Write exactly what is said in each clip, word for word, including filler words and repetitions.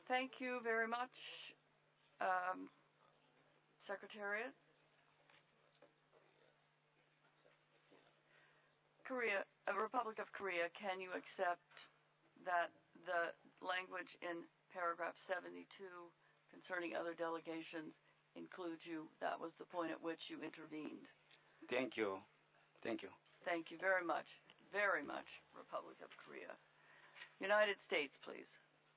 Thank you very much, um, Secretariat. Korea, uh, Republic of Korea, can you accept that the language in paragraph seventy-two concerning other delegations includes you? That was the point at which you intervened. Thank you. Thank you. Thank you very much. Very much, Republic of Korea. United States, please.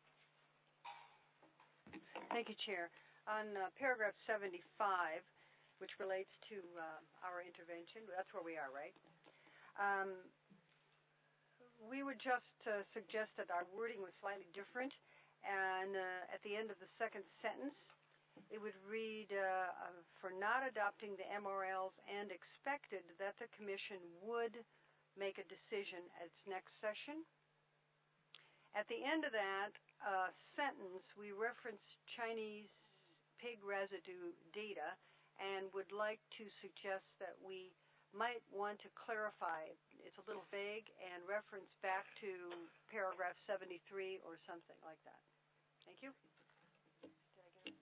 Thank you, Chair. On uh, paragraph seventy-five, which relates to uh, our intervention, that's where we are, right? Um, we would just uh, suggest that our wording was slightly different, and uh, at the end of the second sentence, it would read, uh, uh, for not adopting the M R Ls and expected that the Commission would make a decision at its next session. At the end of that uh, sentence, we reference Chinese pig residue data and would like to suggest that we might want to clarify, it's a little vague, and reference back to paragraph seventy-three or something like that. Thank you. Did I get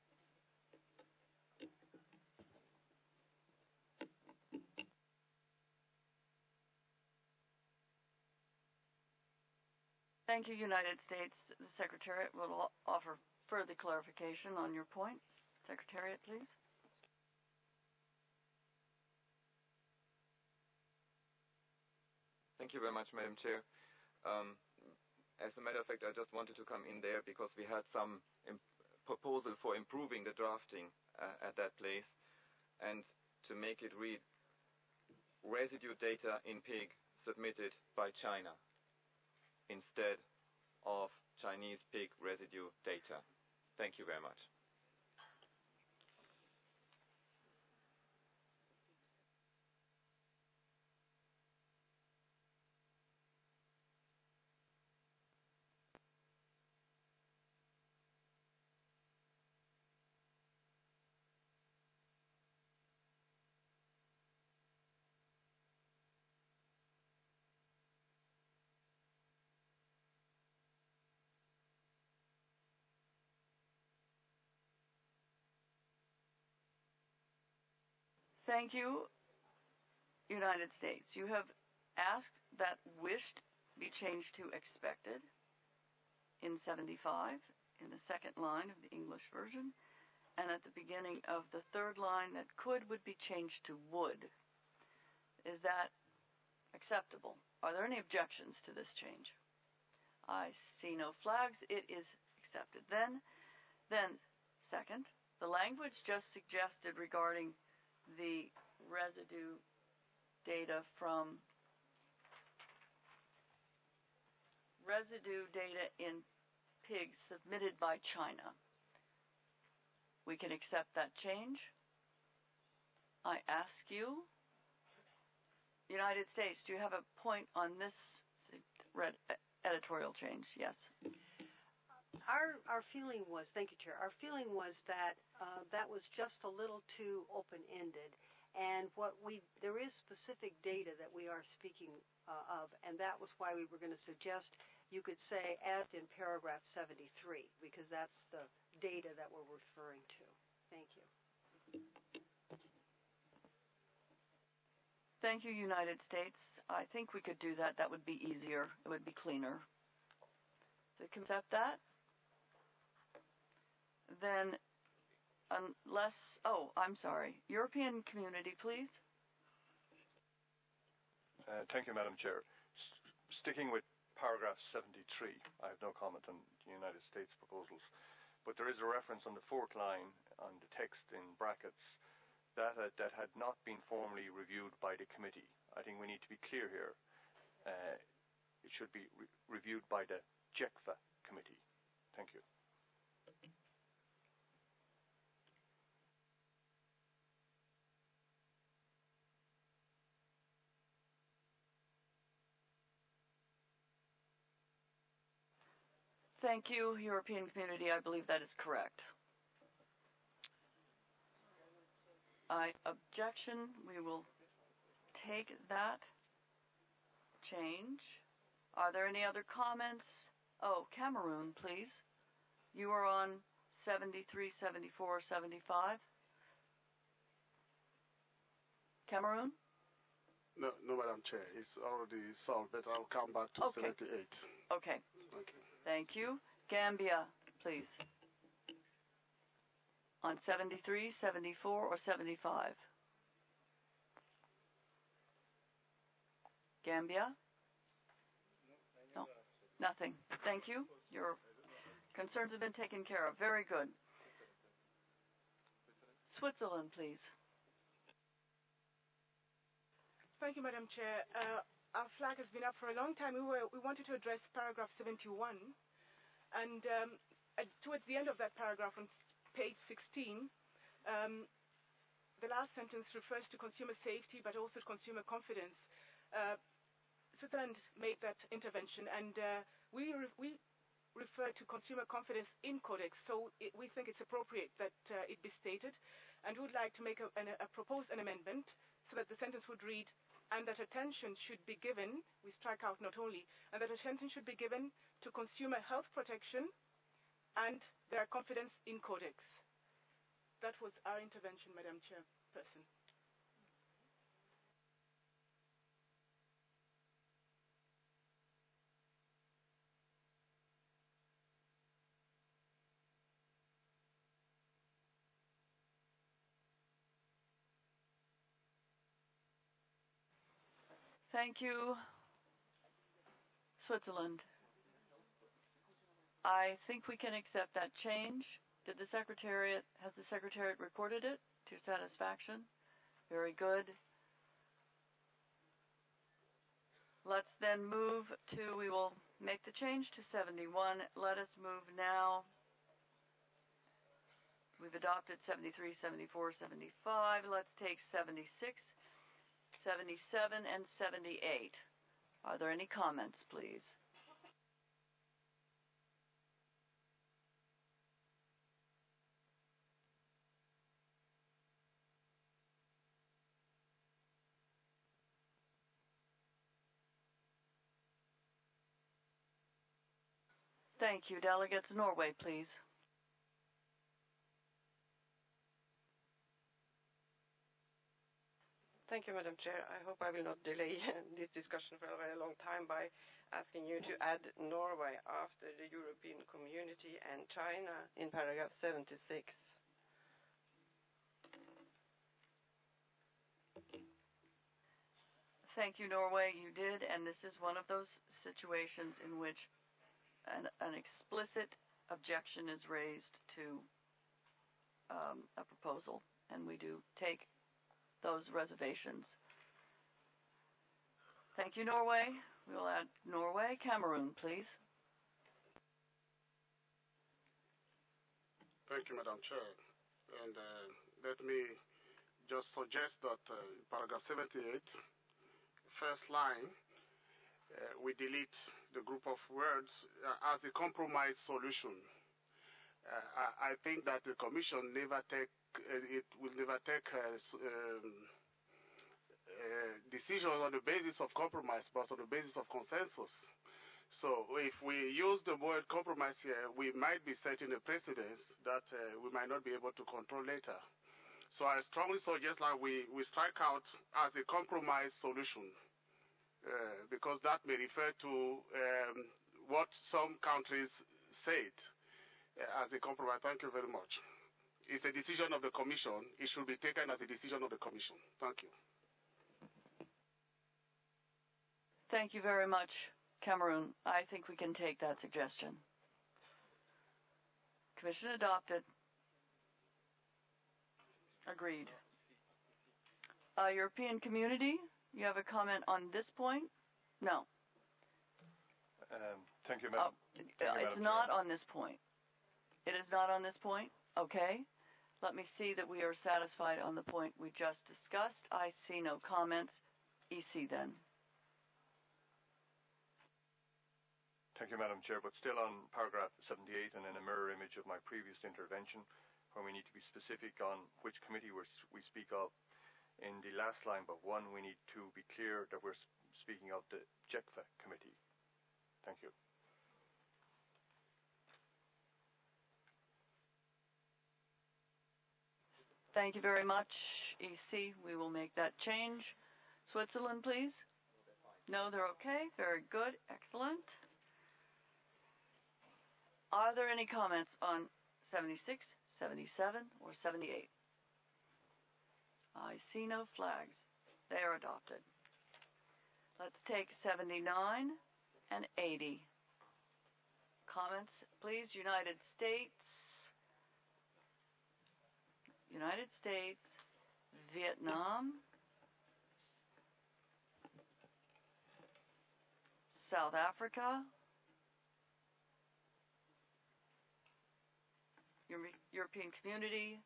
it? Thank you, United States. The Secretariat will offer further clarification on your point. Secretariat, please. Thank you very much, Madam Chair. Um, as a matter of fact, I just wanted to come in there because we had some proposal for improving the drafting uh, at that place and to make it read residue data in pig submitted by China instead of Chinese pig residue data. Thank you very much. Thank you, United States. You have asked that wished be changed to expected in seventy-five in the second line of the English version, and at the beginning of the third line that could would be changed to would. Is that acceptable? Are there any objections to this change? I see no flags. It is accepted. Then, then second, the language just suggested regarding the residue data from residue data in pigs submitted by China. We can accept that change. I ask you, United States, do you have a point on this red editorial change? Yes. Our, our feeling was, thank you, Chair, our feeling was that uh, that was just a little too open-ended, and what we, there is specific data that we are speaking uh, of, and that was why we were going to suggest you could say as in paragraph seventy-three, because that's the data that we're referring to. Thank you. Thank you, United States. I think we could do that. That would be easier. It would be cleaner. So you can accept that? Then, unless, oh, I'm sorry. European Community, please. Uh, thank you, Madam Chair. S- sticking with paragraph seventy-three, I have no comment on the United States proposals, but there is a reference on the fourth line on the text in brackets that uh, that had not been formally reviewed by the committee. I think we need to be clear here. Uh, it should be re- reviewed by the J E C F A committee. Thank you. Thank you, European Community. I believe that is correct. I objection. We will take that change. Are there any other comments? Oh, Cameroon, please. You are on seventy-three, seventy-four, seventy-five? Cameroon? No, no, Madam Chair. It's already solved, but I'll come back to Okay. seventy-eight. Okay. Thank you. Thank you. Gambia, please. On seventy-three, seventy-four, or seventy-five? Gambia? No, nothing. Thank you. Your concerns have been taken care of. Very good. Switzerland, please. Thank you, Madam Chair. Uh, our flag has been up for a long time. We, were, we wanted to address paragraph seventy-one. And um, at, towards the end of that paragraph on page sixteen, um, the last sentence refers to consumer safety but also consumer confidence. Uh, Switzerland made that intervention, and uh, we, re- we refer to consumer confidence in Codex, so it, we think it's appropriate that uh, it be stated, and would like to make a, an, a propose an amendment so that the sentence would read, and that attention should be given, we strike out not only, and that attention should be given to consumer health protection and their confidence in Codex. That was our intervention, Madam Chairperson. Thank you, Switzerland. I think we can accept that change. Did the Secretariat, has the Secretariat recorded it to satisfaction? Very good. Let's then move to, we will make the change to seventy-one. Let us move now. We've adopted seventy-three, seventy-four, seventy-five. Let's take seventy-six, seventy-seven, and seventy-eight. Are there any comments, please? Thank you. Delegates, Norway, please. Thank you, Madam Chair. I hope I will not delay this discussion for a very long time by asking you to add Norway after the European Community and China in paragraph seventy-six. Thank you, Norway. You did, and this is one of those situations in which an, an explicit objection is raised to um, a proposal, and we do take those reservations. Thank you, Norway. We will add Norway. Cameroon, please. Thank you, Madam Chair. And uh, let me just suggest that uh, paragraph seventy-eight, first line, uh, we delete the group of words uh, as a compromise solution. Uh, I, I think that the Commission never take, uh, it will never take uh, um, uh, decisions on the basis of compromise, but on the basis of consensus. So if we use the word compromise here, we might be setting a precedent that uh, we might not be able to control later. So I strongly suggest that we, we strike out as a compromise solution. Uh, because that may refer to um, what some countries said uh, as a compromise. Thank you very much. It's a decision of the Commission. It should be taken as a decision of the Commission. Thank you. Thank you very much, Cameroon. I think we can take that suggestion. Commission adopted. Agreed. Uh, European Community? You have a comment on this point? No. Um, thank you, Madam. Oh, thank you, it's Madam not Chair. on this point. It is not on this point? Okay. Let me see that we are satisfied on the point we just discussed. I see no comments. E C then. Thank you, Madam Chair. But still on paragraph seventy-eight and in a mirror image of my previous intervention, where we need to be specific on which committee we're, we speak of. In the last line but one, we need to be clear that we're speaking of the J E C F A committee. Thank you. Thank you very much, E C. We will make that change. Switzerland, please. No, they're okay. Very good. Excellent. Are there any comments on seventy-six, seventy-seven, or seventy-eight? I see no flags. They are adopted. Let's take seventy-nine and eighty. Comments, please. United States, United States, Vietnam, South Africa, Euro- European Community,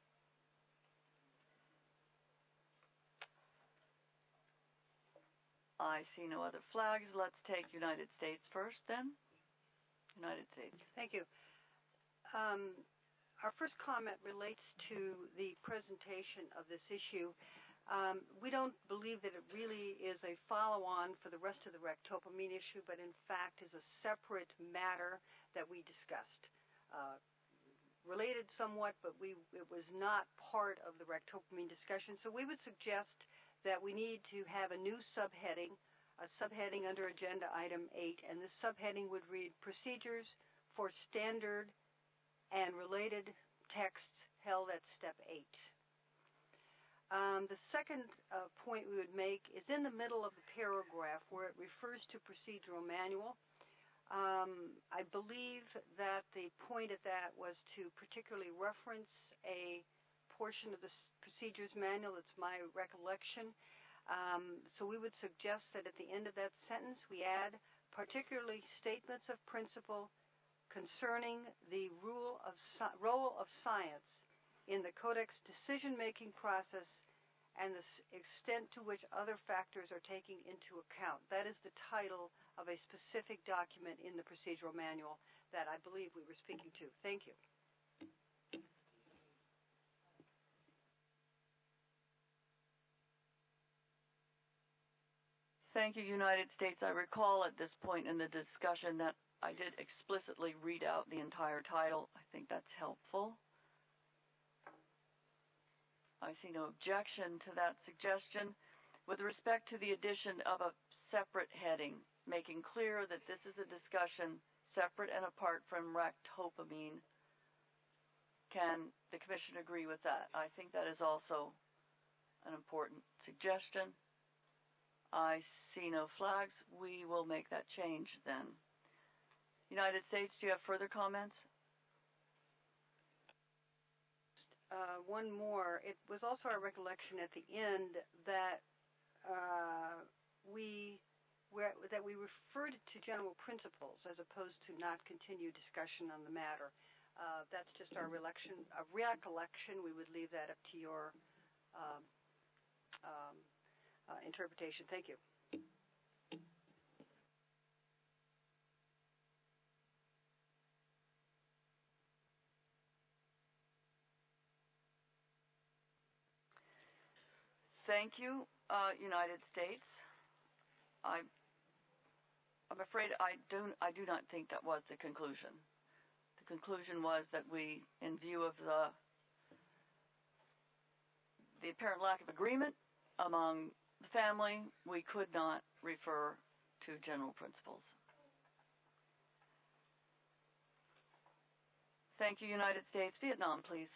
I see no other flags. Let's take United States first then. United States. Thank you. Um, our first comment relates to the presentation of this issue. Um, we don't believe that it really is a follow-on for the rest of the ractopamine issue, but in fact is a separate matter that we discussed. Uh, related somewhat, but we, it was not part of the ractopamine discussion. So we would suggest that we need to have a new subheading, a subheading under Agenda Item eight, and this subheading would read Procedures for Standard and Related Texts held at Step eight. Um, the second uh, point we would make is in the middle of the paragraph where it refers to procedural manual. Um, I believe that the point of that was to particularly reference a portion of the procedures manual. It's my recollection. Um, so we would suggest that at the end of that sentence we add particularly statements of principle concerning the rule of si- role of science in the Codex decision-making process and the s- extent to which other factors are taken into account. That is the title of a specific document in the procedural manual that I believe we were speaking to. Thank you. Thank you, United States. I recall at this point in the discussion that I did explicitly read out the entire title. I think that's helpful. I see no objection to that suggestion. With respect to the addition of a separate heading, making clear that this is a discussion separate and apart from ractopamine, can the Commission agree with that? I think that is also an important suggestion. I see no flags. We will make that change then. United States, do you have further comments? Uh, one more. It was also our recollection at the end that uh, we were, that we referred to general principles as opposed to not continue discussion on the matter. Uh, that's just our recollection. A recollection. We would leave that up to your um, um, uh, interpretation. Thank you. Thank you, uh, United States. I, I'm afraid I do, I do not think that was the conclusion. The conclusion was that we, in view of the, the apparent lack of agreement among the family, we could not refer to general principles. Thank you, United States. Vietnam, please.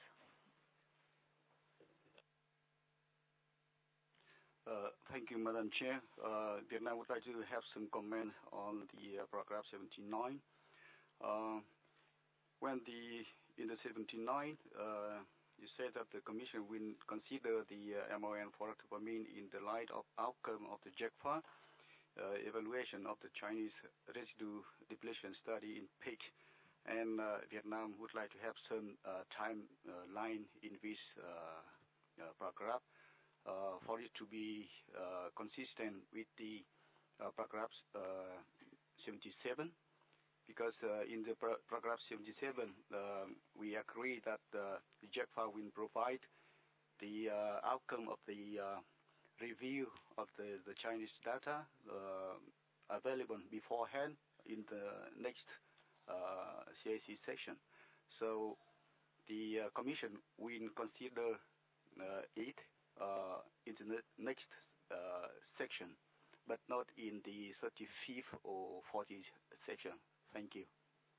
Uh, thank you, Madam Chair. Uh, Vietnam would like to have some comment on the uh, paragraph seventy-nine. Uh, when the in the seventy-nine, uh, you said that the Commission will consider the uh, M O N for ractopamine in the light of outcome of the J E C F A uh, evaluation of the Chinese residue depletion study in pig, and uh, Vietnam would like to have some uh, timeline in this uh, uh, paragraph. Uh, for it to be uh, consistent with the uh, paragraph uh, seventy-seven, because uh, in the par- paragraph seventy-seven, uh, we agree that uh, the J E C F A will provide the uh, outcome of the uh, review of the, the Chinese data uh, available beforehand in the next uh, C A C session. So the uh, Commission will consider eight uh, in the next uh, section, but not in the thirty-fifth or fortieth section. Thank you.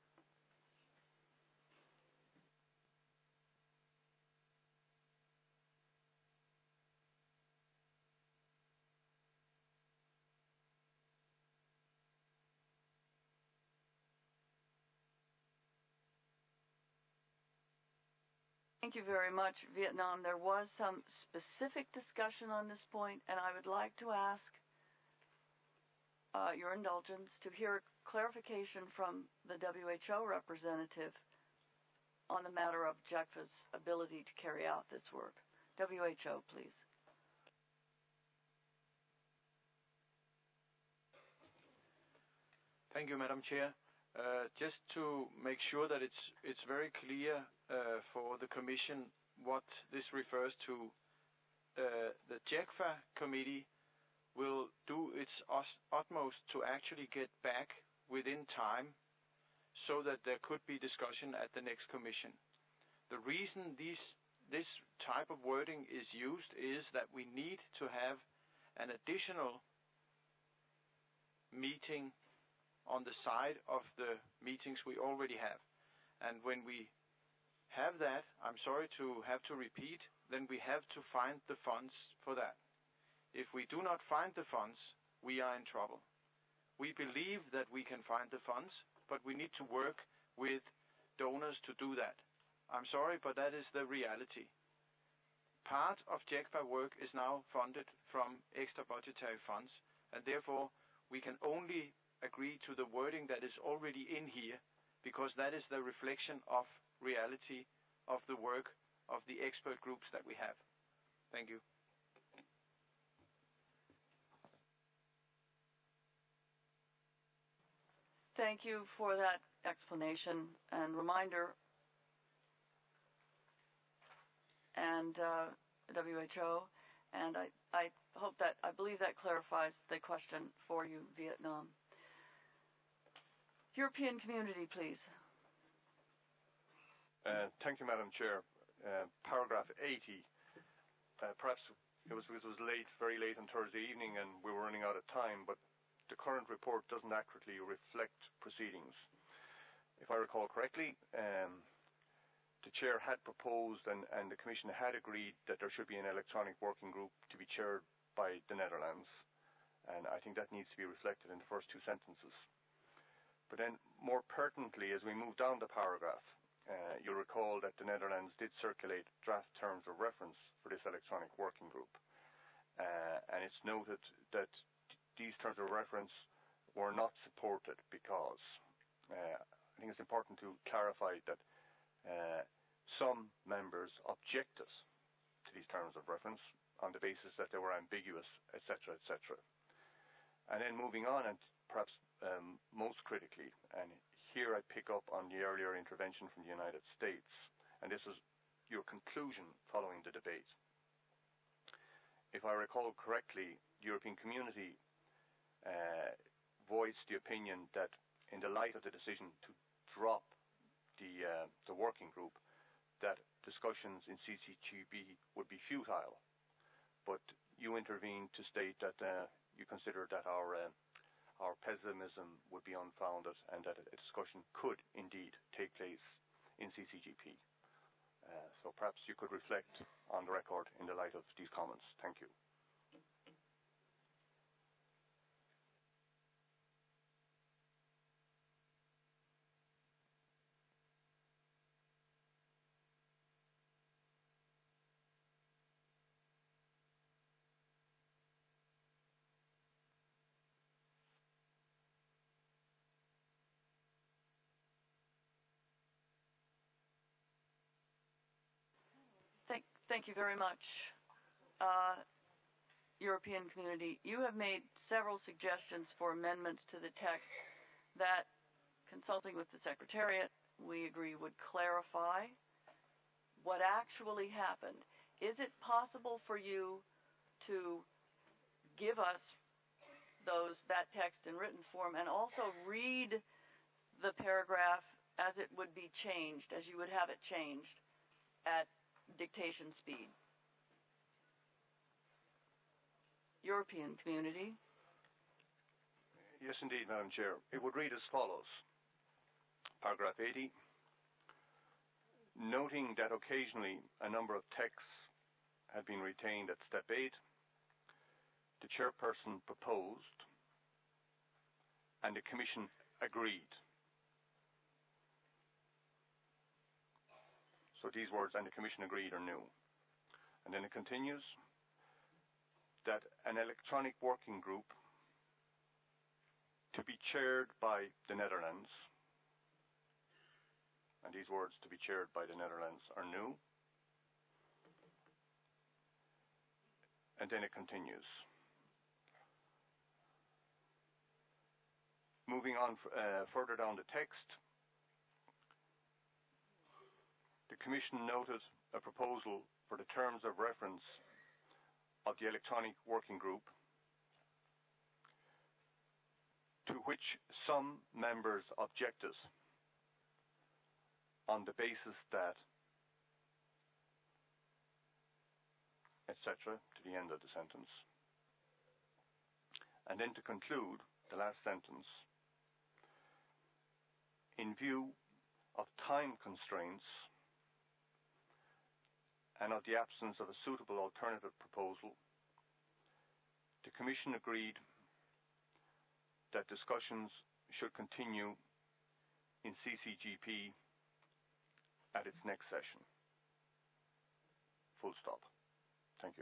Thank you very much, Vietnam. There was some specific discussion on this point, and I would like to ask uh, your indulgence to hear clarification from the W H O representative on the matter of J E C F A's ability to carry out this work. W H O, please. Thank you, Madam Chair. Uh, just to make sure that it's it's very clear uh, for the Commission what this refers to, uh, the J E C F A committee will do its utmost to actually get back within time so that there could be discussion at the next Commission. The reason these, this type of wording is used is that we need to have an additional meeting on the side of the meetings we already have. And when we have that, I'm sorry to have to repeat, then we have to find the funds for that. If we do not find the funds, we are in trouble. We believe that we can find the funds, but we need to work with donors to do that. I'm sorry, but that is the reality. Part of J E C F A work is now funded from extra budgetary funds, and therefore we can only agree to the wording that is already in here, because that is the reflection of reality of the work of the expert groups that we have. Thank you. Thank you for that explanation and reminder. And uh, W H O, and I, I hope that, I believe that clarifies the question for you, Vietnam. European Community, please. Uh, thank you, Madam Chair. Uh, paragraph eighty. Uh, perhaps it was because it was late, very late on Thursday evening, and we were running out of time, but the current report doesn't accurately reflect proceedings. If I recall correctly, um, the Chair had proposed and, and the Commission had agreed that there should be an electronic working group to be chaired by the Netherlands, and I think that needs to be reflected in the first two sentences. But then, more pertinently, as we move down the paragraph, uh, you'll recall that the Netherlands did circulate draft terms of reference for this electronic working group. Uh, and it's noted that these terms of reference were not supported because uh, I think it's important to clarify that uh, some members objected to these terms of reference on the basis that they were ambiguous, et cetera, et cetera. And then moving on, and perhaps um, most critically, and here I pick up on the earlier intervention from the United States, and this is your conclusion following the debate. If I recall correctly, the European Community uh, voiced the opinion that in the light of the decision to drop the, uh, the working group, that discussions in C C G B would be futile. But you intervened to state that uh, you consider that our uh, our pessimism would be unfounded and that a discussion could indeed take place in C C G P. Uh, so perhaps you could reflect on the record in the light of these comments. Thank you. Thank, thank you very much. Uh, European Community, you have made several suggestions for amendments to the text that, consulting with the Secretariat, we agree would clarify what actually happened. Is it possible for you to give us those that text in written form and also read the paragraph as it would be changed, as you would have it changed at dictation speed? European Community. Yes, indeed, Madam Chair. It would read as follows. Paragraph eighty. Noting that occasionally a number of texts had been retained at step eight, the chairperson proposed and the Commission agreed. So these words, and the Commission agreed, are new. And then it continues that an electronic working group to be chaired by the Netherlands, and these words, to be chaired by the Netherlands, are new. And then it continues. Moving on uh, further down the text, the Commission noted a proposal for the terms of reference of the electronic working group, to which some members objected on the basis that, et cetera, to the end of the sentence. And then to conclude, the last sentence, in view of time constraints and of the absence of a suitable alternative proposal, the Commission agreed that discussions should continue in C C G P at its next session. Full stop. Thank you.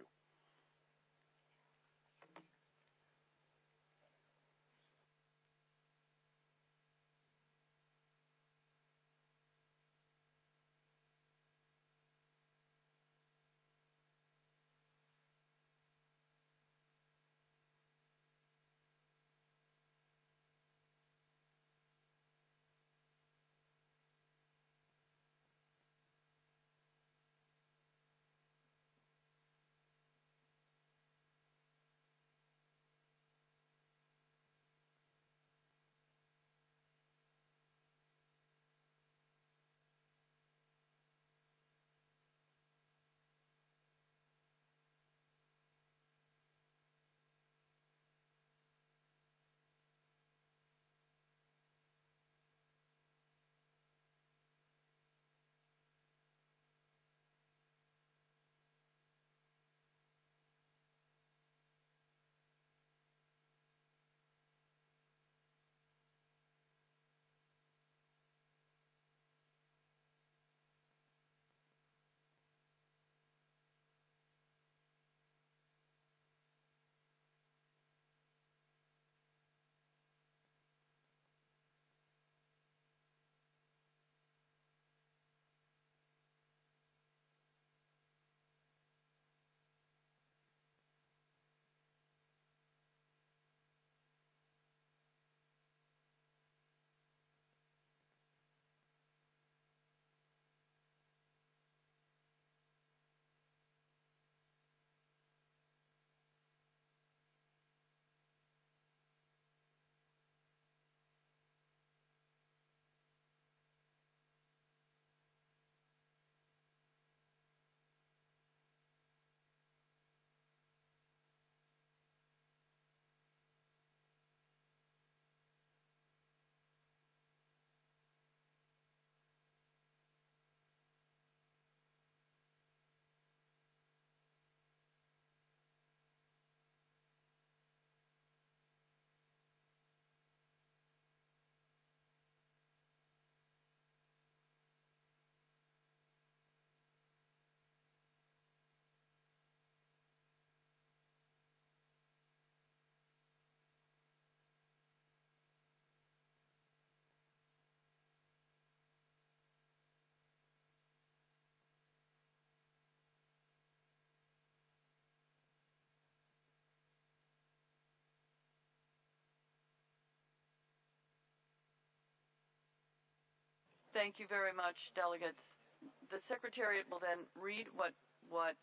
Thank you very much, delegates. The Secretariat will then read what, what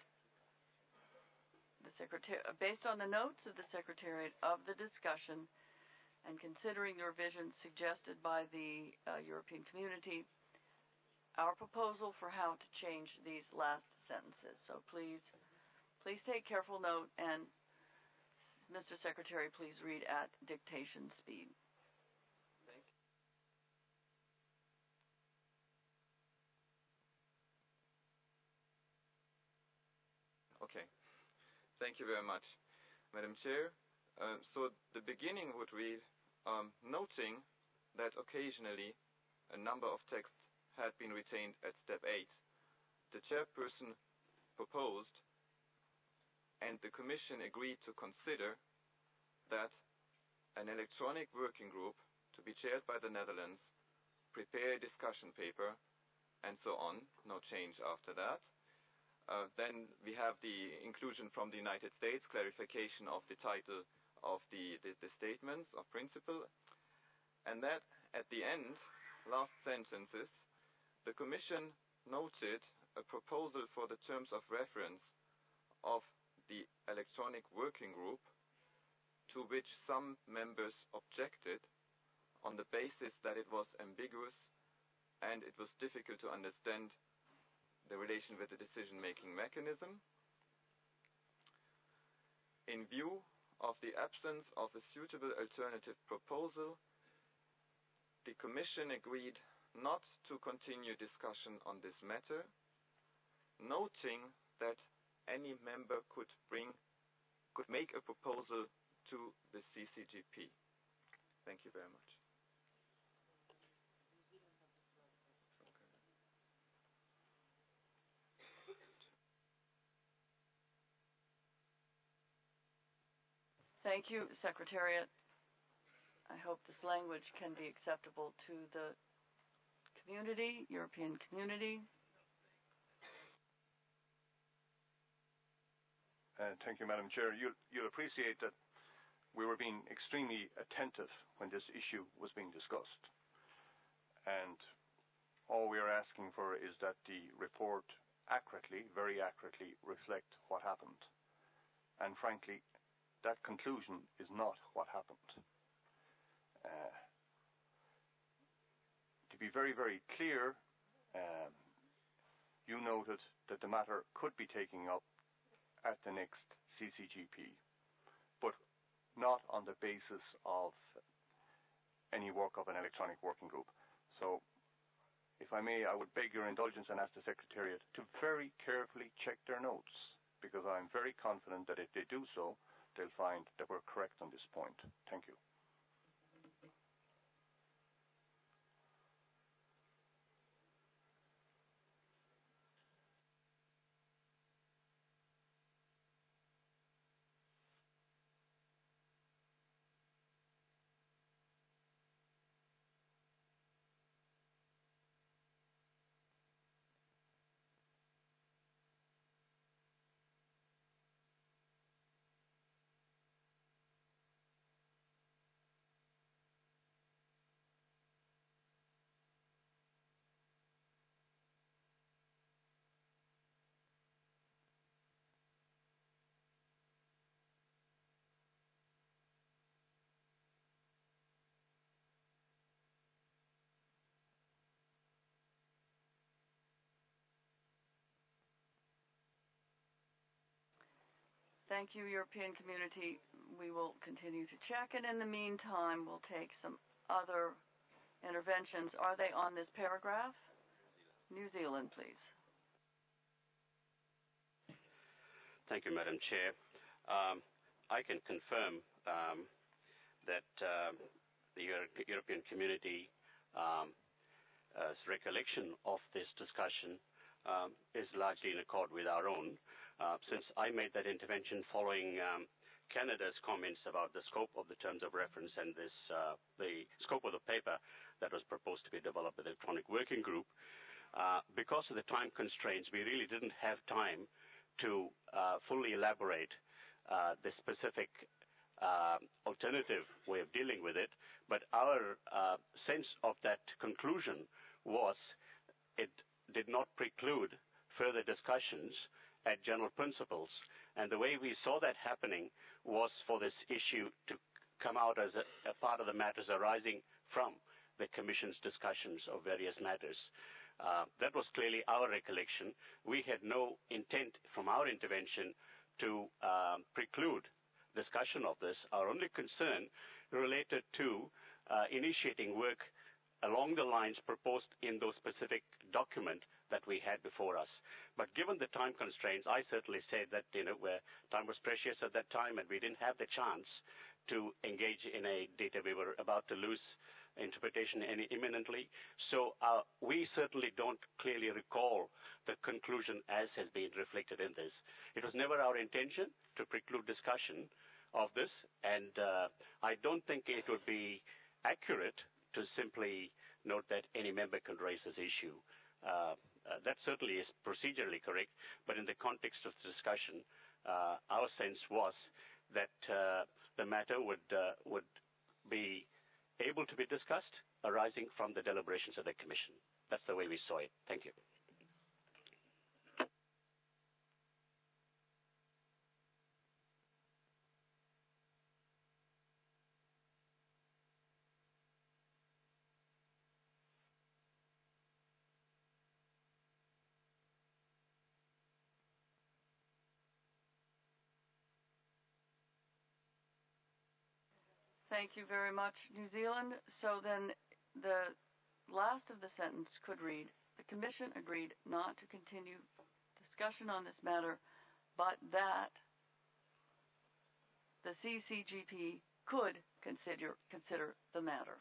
the Secretariat, based on the notes of the Secretariat of the discussion and considering the revisions suggested by the uh, European Community, our proposal for how to change these last sentences. So please, please take careful note and Mister Secretary please read at dictation speed? Thank you. Okay. Thank you very much, Madam Chair. Uh, so the beginning would read, um, noting that occasionally a number of texts had been retained at step eight. The chairperson proposed, and the Commission agreed to consider, that an electronic working group to be chaired by the Netherlands prepare a discussion paper, and so on. No change after that. Uh, then we have the inclusion from the United States, clarification of the title of the, the, the statements of principle. And that, at the end, last sentences, the Commission noted a proposal for the terms of reference of the electronic working group, to which some members objected on the basis that it was ambiguous and it was difficult to understand the relation with the decision-making mechanism. In view of the absence of a suitable alternative proposal, the Commission agreed not to continue discussion on this matter, noting that any member could bring, could make a proposal to the C C G P. Thank you very much. Thank you, Secretariat. I hope this language can be acceptable to the community, European community. Uh, thank you, Madam Chair. You'll, you'll appreciate that we were being extremely attentive when this issue was being discussed. And all we are asking for is that the report accurately, very accurately, reflect what happened. And frankly, that conclusion is not what happened. Uh, to be very, very clear, um, you noted that the matter could be taken up at the next C C G P, but not on the basis of any work of an electronic working group. So, if I may, I would beg your indulgence and ask the Secretariat to very carefully check their notes, because I'm very confident that if they do so, they'll find that we're correct on this point. Thank you. Thank you, European community. We will continue to check, and in the meantime, we'll take some other interventions. Are they on this paragraph? New Zealand, please. Thank you, Madam Chair. Um, I can confirm um, that uh, the Euro- European community um, uh, recollection of this discussion um, is largely in accord with our own. Uh, since I made that intervention following um, Canada's comments about the scope of the terms of reference and this, uh, the scope of the paper that was proposed to be developed by the electronic working group, uh, because of the time constraints, we really didn't have time to uh, fully elaborate uh, the specific uh, alternative way of dealing with it. But our uh, sense of that conclusion was it did not preclude further discussions at general principles. And the way we saw that happening was for this issue to come out as a, a part of the matters arising from the Commission's discussions of various matters. Uh, that was clearly our recollection. We had no intent from our intervention to um, preclude discussion of this. Our only concern related to uh, initiating work along the lines proposed in those specific document that we had before us. But given the time constraints, I certainly said that, you know, where time was precious at that time and we didn't have the chance to engage in a data. We were about to lose interpretation any imminently. So uh, we certainly don't clearly recall the conclusion as has been reflected in this. It was never our intention to preclude discussion of this, and uh, I don't think it would be accurate to simply note that any member can raise this issue. Uh, uh, that certainly is procedurally correct, but in the context of the discussion, uh, our sense was that uh, the matter would uh, would be able to be discussed arising from the deliberations of the Commission. That's the way we saw it. Thank you. Thank you very much, New Zealand. So then the last of the sentence could read, the Commission agreed not to continue discussion on this matter, but that the C C G P could consider, consider the matter.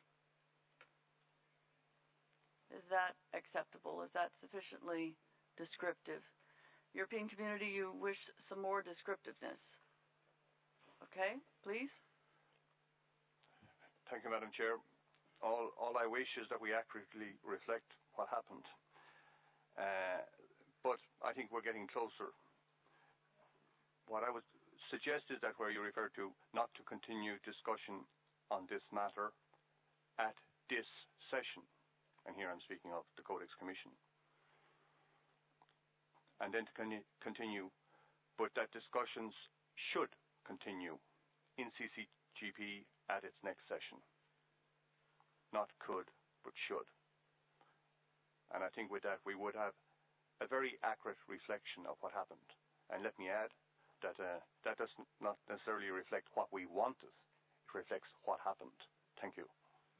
Is that acceptable? Is that sufficiently descriptive? European community, you wish some more descriptiveness. Okay, please. Thank you, Madam Chair. All, all I wish is that we accurately reflect what happened. Uh, but I think we're getting closer. What I would suggest is that where you refer to not to continue discussion on this matter at this session, and here I'm speaking of the Codex Commission, and then to con- continue, but that discussions should continue in C C G P at its next session. Not could, but should. And I think with that we would have a very accurate reflection of what happened. And let me add that uh, that does not necessarily reflect what we wanted. It reflects what happened. Thank you.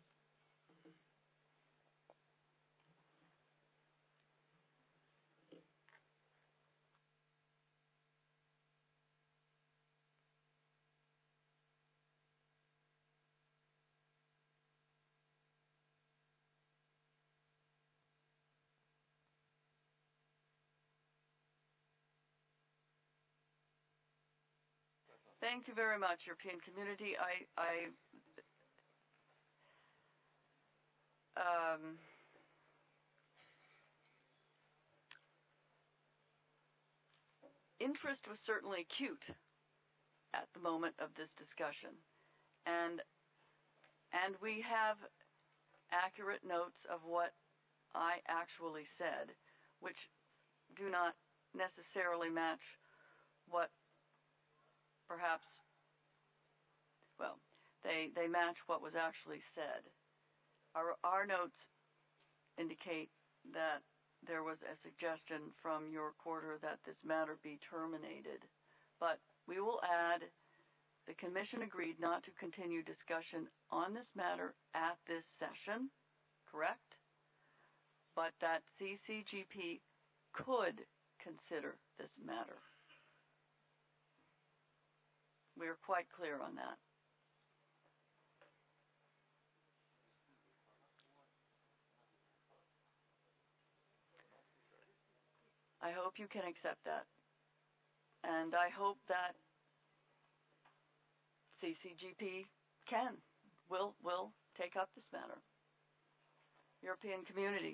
Thank you very much, European community. I, I um, interest was certainly acute at the moment of this discussion, and and we have accurate notes of what I actually said, which do not necessarily match what perhaps, well, they they match what was actually said. Our, our notes indicate that there was a suggestion from your quarter that this matter be terminated. But we will add, the Commission agreed not to continue discussion on this matter at this session, correct? But that C C G P could consider this matter. We are quite clear on that. I hope you can accept that. And I hope that C C G P can, will, will take up this matter. European community.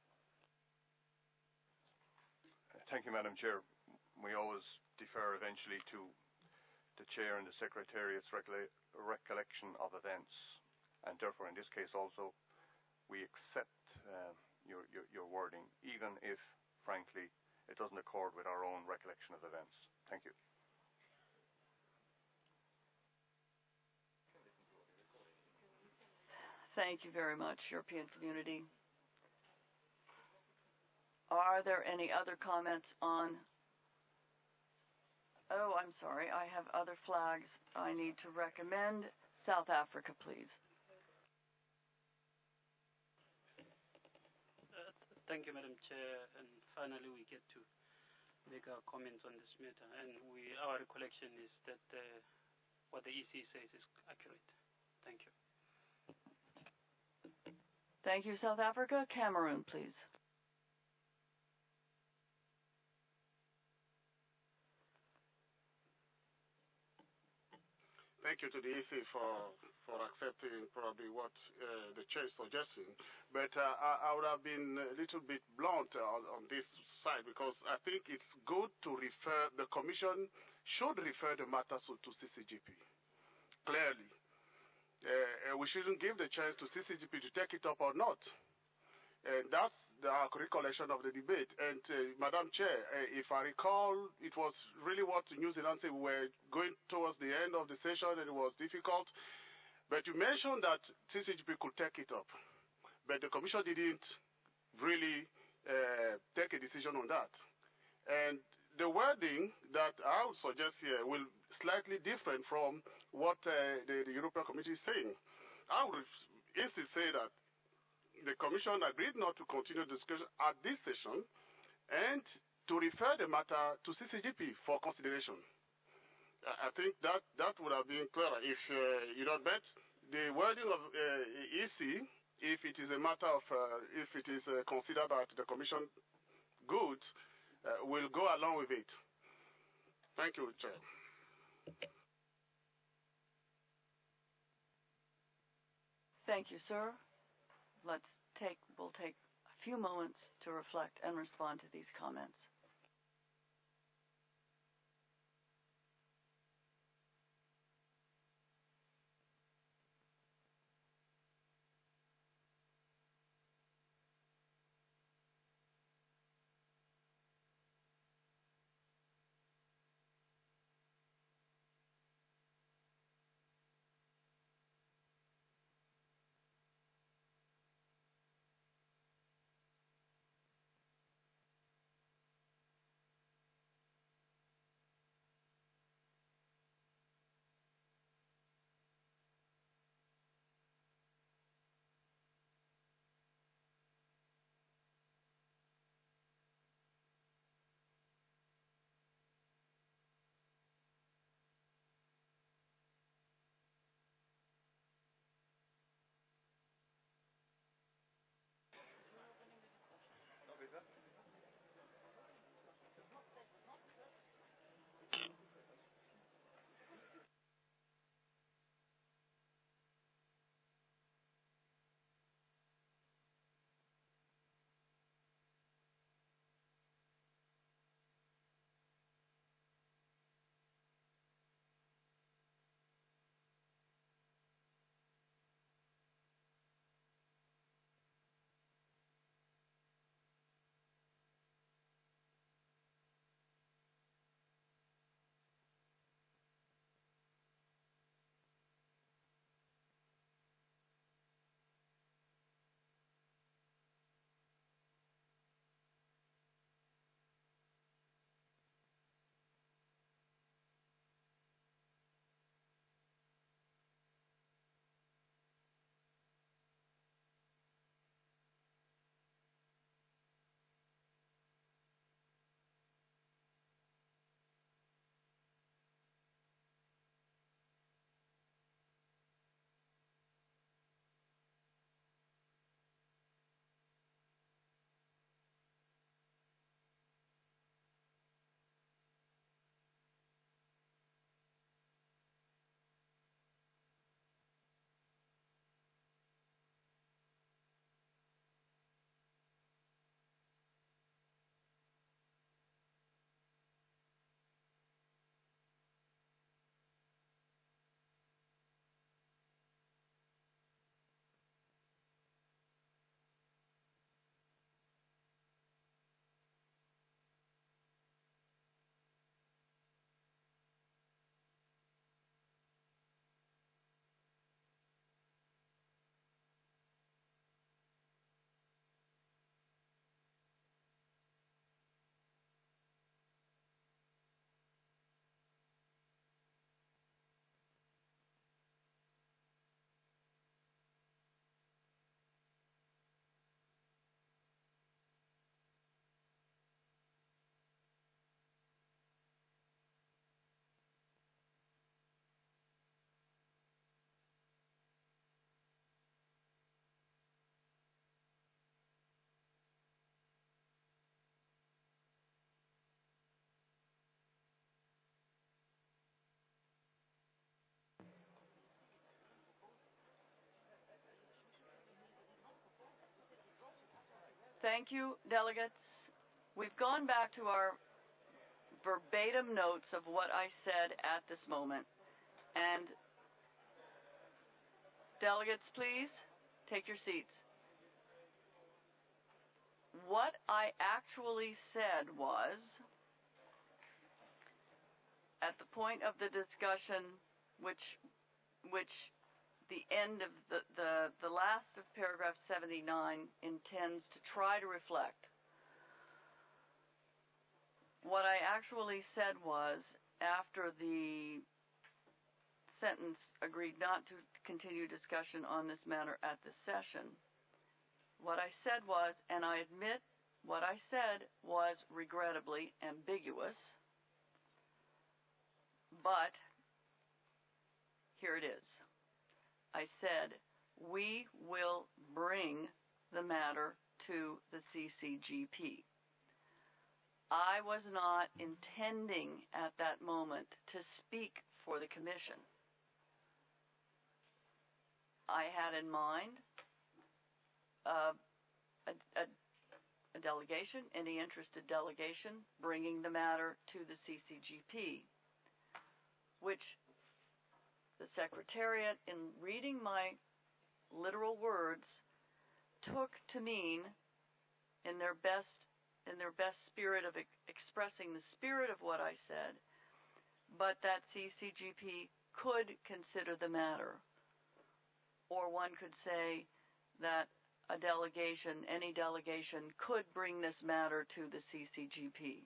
Thank you, Madam Chair. We always defer eventually to the Chair and the Secretariat's recolle- recollection of events, and therefore in this case also we accept uh, your, your, your wording, even if, frankly, it doesn't accord with our own recollection of events. Thank you. Thank you very much, European community. Are there any other comments on... Oh, I'm sorry. I have other flags I need to recommend South Africa, please. Uh, thank you, Madam Chair. And finally, we get to make our comments on this matter. And we, our recollection is that uh, what the E C says is accurate. Thank you. Thank you, South Africa. Cameroon, please. Thank you to the E C for for accepting probably what uh, the chair is suggesting. But uh, I, I would have been a little bit blunt on, on this side because I think it's good to refer, the Commission should refer the matters to, to C C G P, clearly. Uh, we shouldn't give the chance to C C G P to take it up or not. And that's the our recollection of the debate. And uh, Madam Chair, uh, if I recall, it was really what New Zealand said. We were going towards the end of the session and it was difficult. But you mentioned that C C G P could take it up. But the Commission didn't really uh, take a decision on that. And the wording that I would suggest here will slightly different from what uh, the, the European Commission is saying. I would instead say that the Commission agreed not to continue discussion at this session and to refer the matter to C C G P for consideration. I think that, that would have been clearer. If uh, you don't bet, the wording of uh, E C, if it is a matter of, uh, if it is uh, considered by the Commission good, uh, will go along with it. Thank you, Chair. Thank you, sir. Let's take, we'll take a few moments to reflect and respond to these comments. thank you, delegates. We've gone back to our verbatim notes of what I said at this moment. And delegates, please take your seats. What I actually said was, at the point of the discussion, which which the end of the, the, the last of paragraph seventy-nine intends to try to reflect. What I actually said was, after the sentence agreed not to continue discussion on this matter at the session, what I said was, and I admit what I said was regrettably ambiguous, but here it is. I said, we will bring the matter to the C C G P. I was not intending at that moment to speak for the Commission. I had in mind uh, a, a, a delegation, any interested delegation, bringing the matter to the C C G P, which the Secretariat, in reading my literal words, took to mean, in their best, in their best spirit of ex- expressing the spirit of what I said, but that C C G P could consider the matter. Or one could say that a delegation, any delegation, could bring this matter to the C C G P.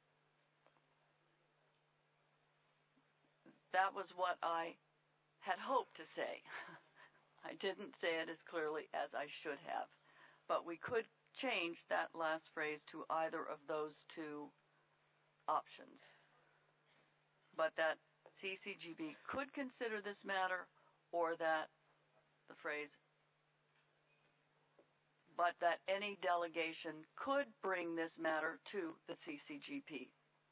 That was what I had hoped to say. I didn't say it as clearly as I should have. But we could change that last phrase to either of those two options. But that C C G B could consider this matter, or that the phrase, but that any delegation could bring this matter to the C C G P.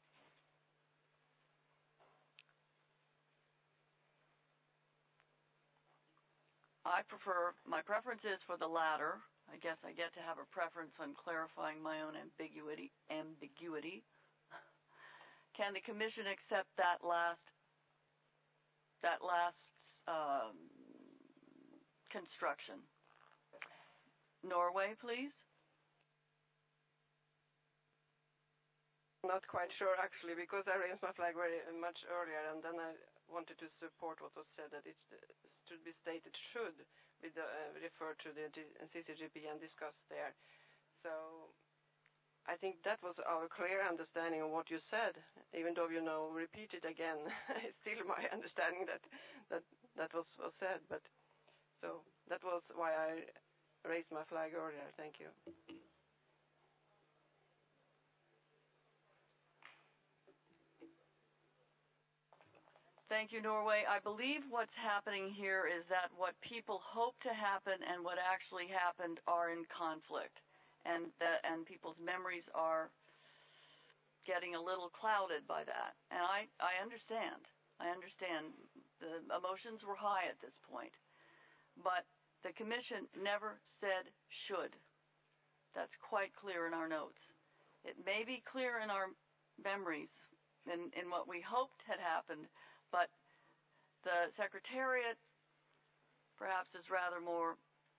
I prefer, my preference is for the latter. I guess I get to have a preference on clarifying my own ambiguity. Ambiguity. Can the Commission accept that last, that last um, construction? Norway, please. Not quite sure, actually, because I raised my flag very much earlier, and then I wanted to support what was said, that it should be stated should be the, uh, referred to the C C G P and discussed there. So I think that was our clear understanding of what you said, even though you know repeat it again. It's still my understanding that that that was, was said. But so that was why I raised my flag earlier. Thank you. Thank you, Norway. I believe what's happening here is that what people hope to happen and what actually happened are in conflict, and that and people's memories are getting a little clouded by that. And I, I understand. I understand. The emotions were high at this point. But the Commission never said should. That's quite clear in our notes. It may be clear in our memories, in, in what we hoped had happened, but the Secretariat perhaps is rather more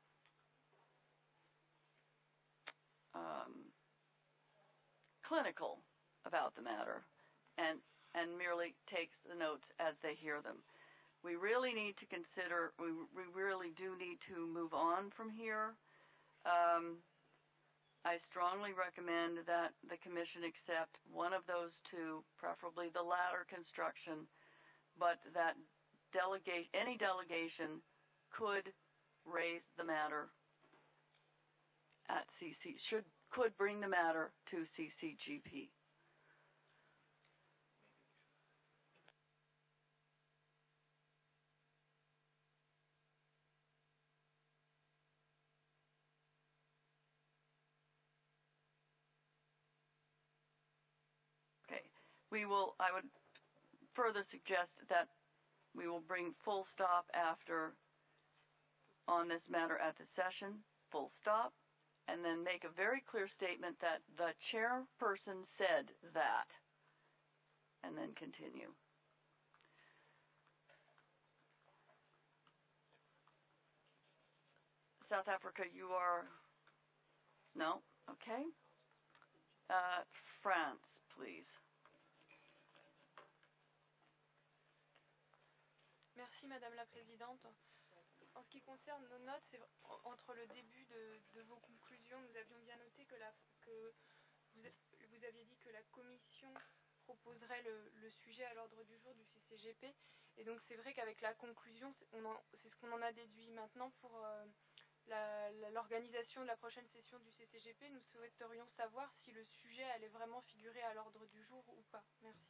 um, clinical about the matter and, and merely takes the notes as they hear them. We really need to consider, we, we really do need to move on from here. Um, I strongly recommend that the Commission accept one of those two, preferably the latter construction, but that delegate, any delegation could raise the matter at C C, should, could bring the matter to C C G P. Okay, we will, I would further suggest that we will bring full stop after on this matter at the session, full stop, and then make a very clear statement that the chairperson said that, and then continue. South Africa, you are... No? Okay. Uh, France, please. Merci Madame la Présidente. En ce qui concerne nos notes, c'est entre le début de, de vos conclusions, nous avions bien noté que, la, que vous, vous aviez dit que la Commission proposerait le, le sujet à l'ordre du jour du C C G P. Et donc c'est vrai qu'avec la conclusion, c'est ce qu'on en a déduit maintenant pour euh, l'organisation de la prochaine session du C C G P. Nous souhaiterions savoir si le sujet allait vraiment figurer à l'ordre du jour ou pas. Merci.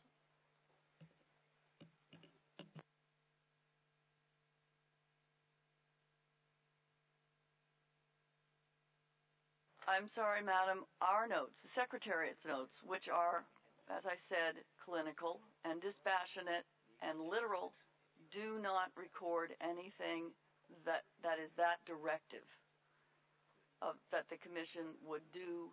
I'm sorry, Madam, our notes, the Secretariat's notes, which are, as I said, clinical and dispassionate and literal, do not record anything that that is that directive of, that the Commission would do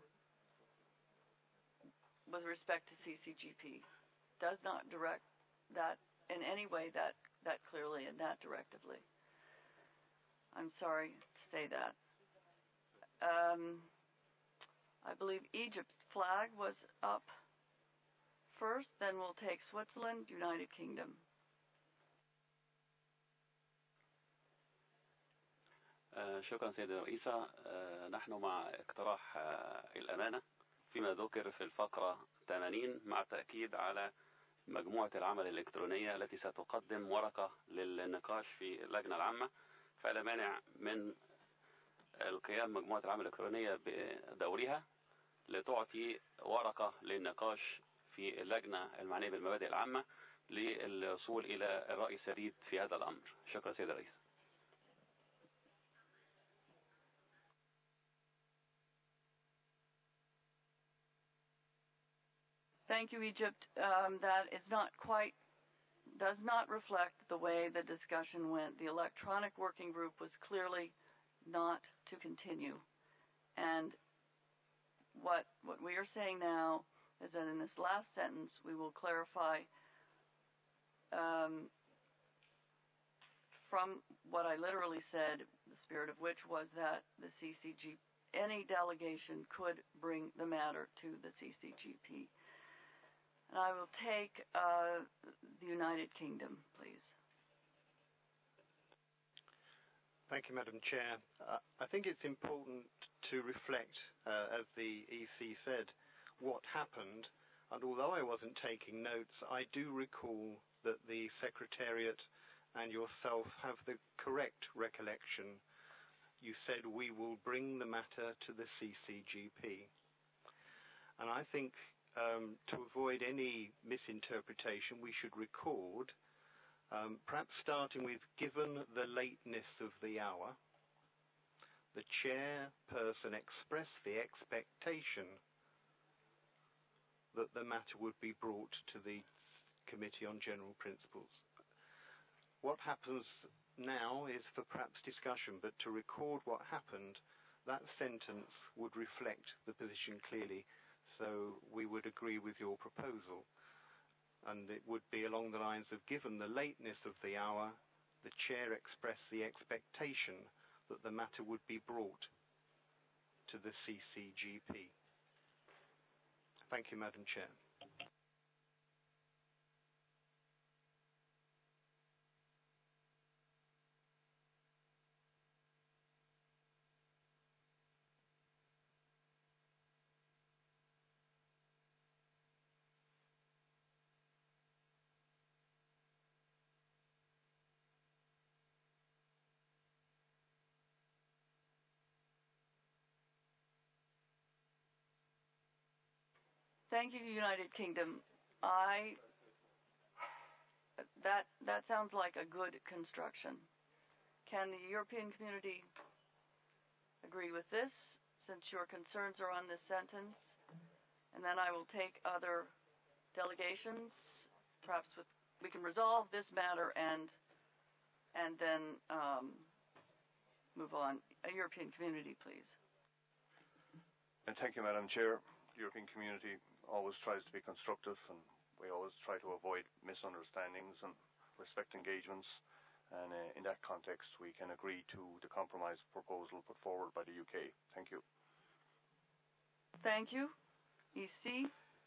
with respect to C C G P. Does not direct that in any way that, that clearly and that directively. I'm sorry to say that. Um, I believe Egypt's flag was up first, then we'll take Switzerland, United Kingdom. شكرا سيدة الرئيسة. نحن مع اقتراح الأمانة فيما ذكر في الفقرة ثمانين مع التأكيد على مجموعة العمل الإلكترونية التي ستقدم ورقة للنقاش في اللجنة العامة، فلا مانع من القيام مجموعة العمل الإلكترونية بدورها لتعطي ورقة للنقاش في اللجنة المعنية بالمبادئ العامة للوصول إلى الرأي السديد في هذا الأمر. شكرا سيد الرئيس. Thank you, Egypt. Um, that is not quite, does not reflect the way the discussion went. The electronic working group was clearly not to continue. And what what we are saying now is that in this last sentence we will clarify um, from what I literally said, the spirit of which was that the C C G, any delegation could bring the matter to the C C G P. And I will take uh, the United Kingdom, please. Thank you, Madam Chair. Uh, I think it's important to reflect, uh, as the E C said, what happened. And although I wasn't taking notes, I do recall that the Secretariat and yourself have the correct recollection. You said we will bring the matter to the C C G P. And I think um, to avoid any misinterpretation, we should record, um, perhaps starting with, given the lateness of the hour, the chairperson expressed the expectation that the matter would be brought to the Committee on General Principles. What happens now is for perhaps discussion, but to record what happened, that sentence would reflect the position clearly, so we would agree with your proposal. And it would be along the lines of, given the lateness of the hour, the chair expressed the expectation that the matter would be brought to the C C G P. Thank you, Madam Chair. Thank you, United Kingdom. I that that sounds like a good construction. Can the European community agree with this, since your concerns are on this sentence? And then I will take other delegations. Perhaps with, we can resolve this matter and and then um, move on. A European community, please. And thank you, Madam Chair. The European community always tries to be constructive, and we always try to avoid misunderstandings and respect engagements. And uh, in that context, we can agree to the compromise proposal put forward by the U K. Thank you. Thank you. E C.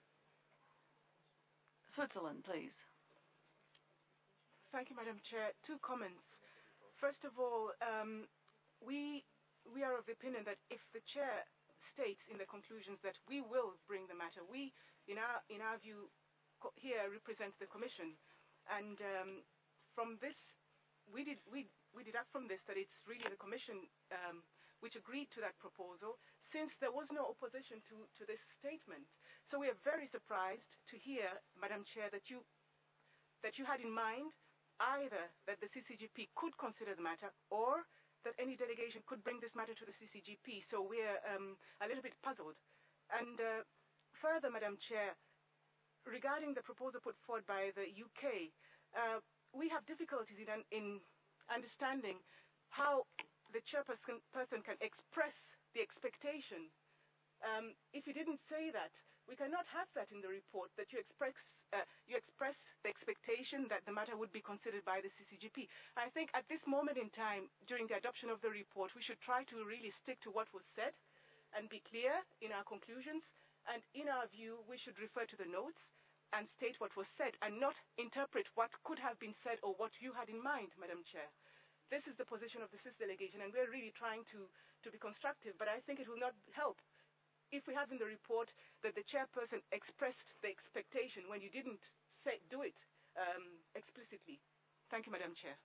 Switzerland, please. Thank you, Madam Chair. Two comments. First of all, um, we we are of the opinion that if the Chair states in the conclusions that we will bring the matter, we, in our in our view, here represent the Commission, and um, from this, we did we we deduct from this that it's really the Commission um, which agreed to that proposal, since there was no opposition to to this statement. So we are very surprised to hear, Madam Chair, that you that you had in mind either that the C C G P could consider the matter or that any delegation could bring this matter to the C C G P. So we're um, a little bit puzzled. And uh, further, Madam Chair, regarding the proposal put forward by the U K, uh, we have difficulties in, in understanding how the chairperson person can express the expectation. Um, if you didn't say that, we cannot have that in the report, that you express, uh, you express the expectation that the matter would be considered by the C C G P. I think at this moment in time, during the adoption of the report, we should try to really stick to what was said and be clear in our conclusions. And in our view, we should refer to the notes and state what was said and not interpret what could have been said or what you had in mind, Madam Chair. This is the position of the C I S delegation, and we're really trying to, to be constructive, but I think it will not help if we have in the report that the chairperson expressed the expectation when you didn't say, do it um, explicitly. Thank you, Madam Chair.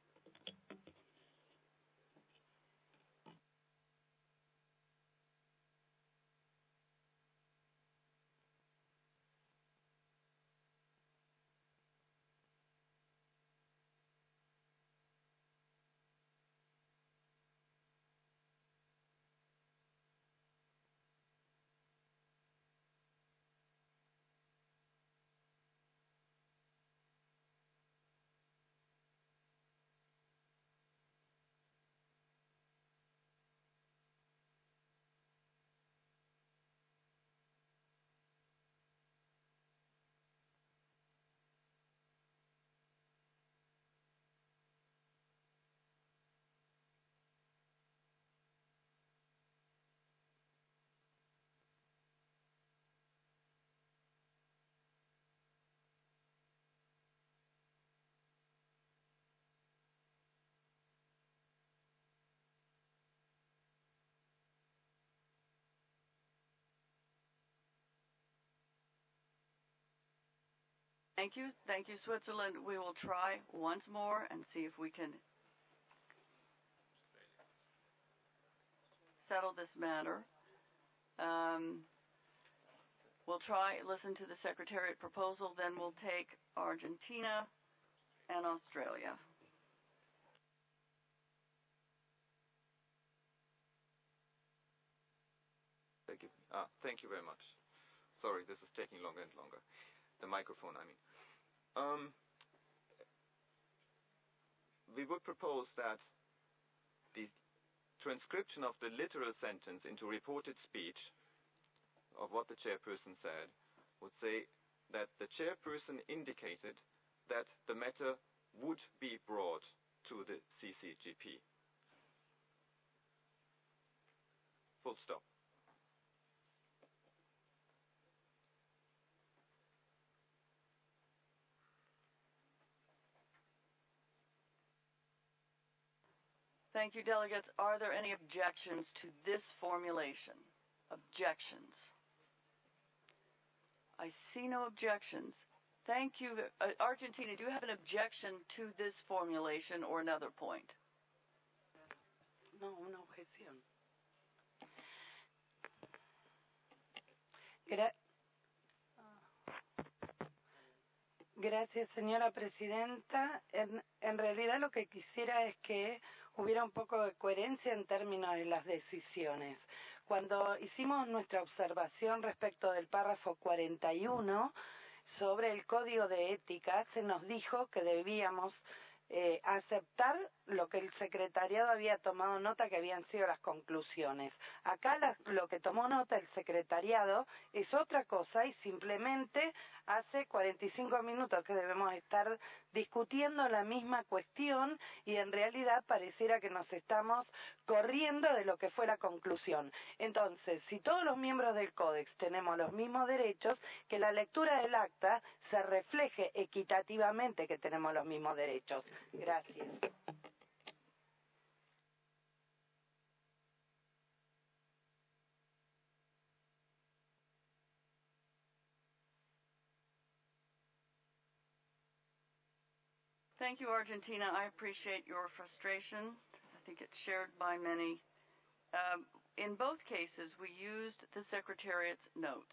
Thank you. Thank you, Switzerland. We will try once more and see if we can settle this matter. Um, we'll try, listen to the Secretariat proposal, then we'll take Argentina and Australia. Thank you. Ah, thank you very much. Sorry, this is taking longer and longer. The microphone, I mean. Um, we would propose that the transcription of the literal sentence into reported speech of what the chairperson said would say that the chairperson indicated that the matter would be brought to the C C G P. Full stop. Thank you, delegates. Are there any objections to this formulation? Objections? I see no objections. Thank you. Uh, Argentina, do you have an objection to this formulation or another point? No, una objeción. Gra Gracias, señora presidenta. En, en realidad lo que quisiera es que hubiera un poco de coherencia en términos de las decisiones. Cuando hicimos nuestra observación respecto del párrafo cuarenta y uno sobre el código de ética, se nos dijo que debíamos eh, aceptar lo que el secretariado había tomado nota que habían sido las conclusiones. Acá la, lo que tomó nota el secretariado es otra cosa y simplemente hace cuarenta y cinco minutos que debemos estar discutiendo la misma cuestión y en realidad pareciera que nos estamos corriendo de lo que fue la conclusión. Entonces, si todos los miembros del Códex tenemos los mismos derechos, que la lectura del acta se refleje equitativamente que tenemos los mismos derechos. Gracias. Thank you, Argentina. I appreciate your frustration. I think it's shared by many. Um, in both cases, we used the Secretariat's notes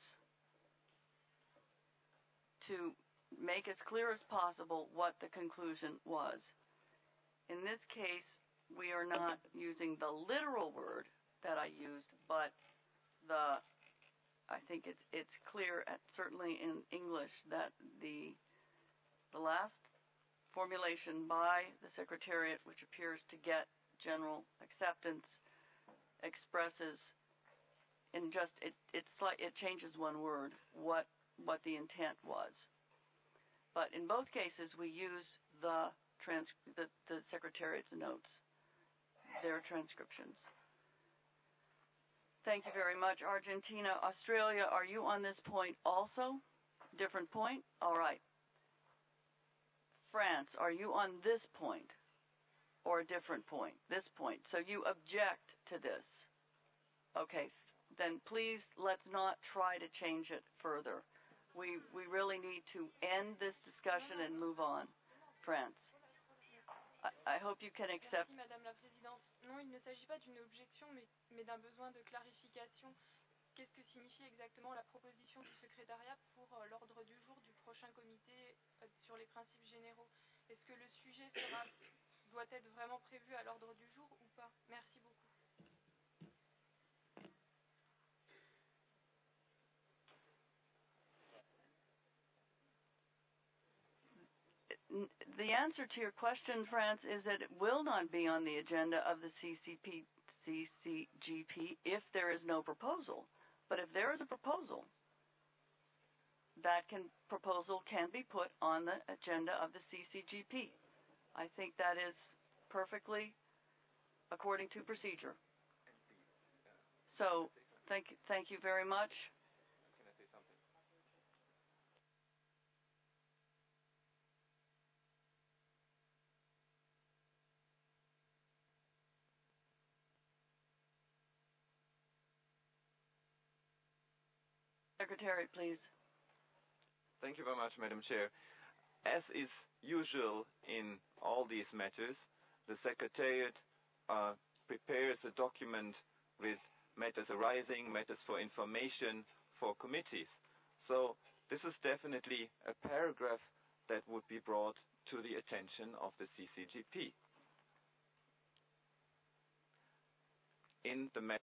to make as clear as possible what the conclusion was. In this case, we are not using the literal word that I used, but the, I think it's, it's clear, at, certainly in English, that the, the last formulation by the Secretariat, which appears to get general acceptance, expresses in just it it's like it changes one word what what the intent was. But in both cases, we use the trans the, the Secretariat's notes, their transcriptions. Thank you very much, Argentina. Australia, are you on this point also? Different point? All right. France, are you on this point or a different point? This point. So you object to this. Okay, then please let's not try to change it further. We we really need to end this discussion and move on. France. I, I hope you can accept. Merci, Madame la Présidente. Non, il ne s'agit pas d'une objection, mais, mais d'un besoin de clarification. Qu'est-ce que signifie exactement la proposition du secrétariat pour euh, l'ordre du jour du prochain comité euh, sur les principes généraux? Est-ce que le sujet sera, doit être vraiment prévu à l'ordre du jour ou pas? Merci beaucoup. The answer to your question, France, is that it will not be on the agenda of the C C P, C C G P if there is no proposal. But if there is a proposal, that can, proposal can be put on the agenda of the C C G P. I think that is perfectly according to procedure. So, thank, thank you very much. Can I say something? Secretary, please. Thank you very much, Madam Chair. As is usual in all these matters, the Secretariat uh, prepares a document with matters arising, matters for information for committees. So this is definitely a paragraph that would be brought to the attention of the C C G P. In the